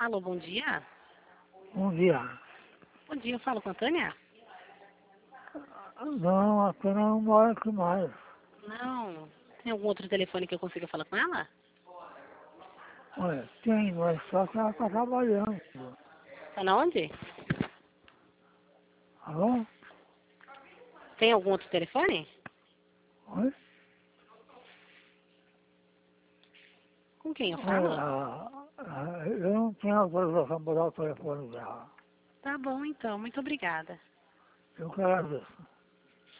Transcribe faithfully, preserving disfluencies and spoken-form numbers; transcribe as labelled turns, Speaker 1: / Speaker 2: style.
Speaker 1: Alô, bom dia.
Speaker 2: Bom dia.
Speaker 1: Bom dia, eu falo com a Tânia?
Speaker 2: Não, a Tânia não mora aqui mais.
Speaker 1: Não. Tem algum outro telefone que eu consiga falar com ela?
Speaker 2: Olha, tem, mas só que ela está trabalhando.
Speaker 1: Tá na onde?
Speaker 2: Alô?
Speaker 1: Tem algum outro telefone?
Speaker 2: Oi?
Speaker 1: Com quem eu
Speaker 2: Olha,
Speaker 1: falo?
Speaker 2: ah, ah, eu não tenho autorização para dar o telefone dela.
Speaker 1: Tá bom, então. Muito obrigada.
Speaker 2: Eu que agradeço.